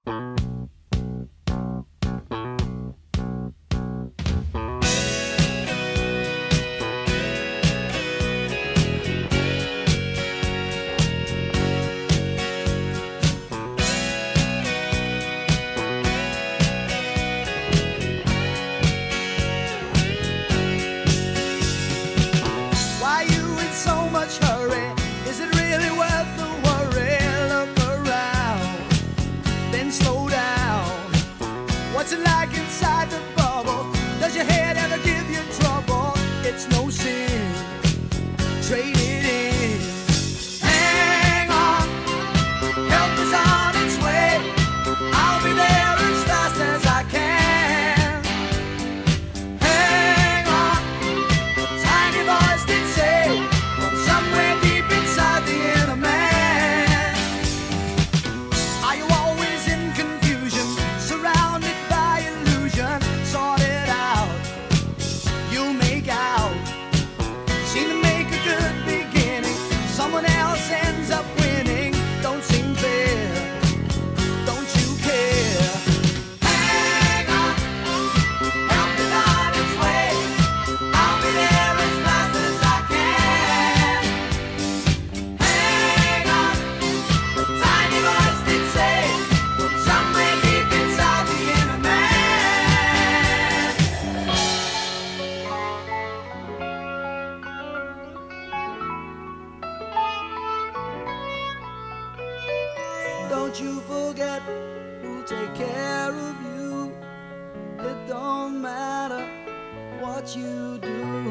What's it like inside the bubble? Does your head ever give you trouble? It's no sin. Trade it in. Hang on. Help is on its way. I'll be there as fast as I can. Hang on. A tiny voice did say from somewhere deep inside the inner man. Are you always in confusion? Surrounded by illusion, sort it out. You'll make out. Seem to make a good beginning. Someone else ends up winning. Don't seem fair. Don't you care? Hang on. Help is on its way. I'll be there as fast as I can. Hang on. A tiny voice did say from somewhere deep inside the inner man. Don't you forget who'll take care of you. It don't matter what you do.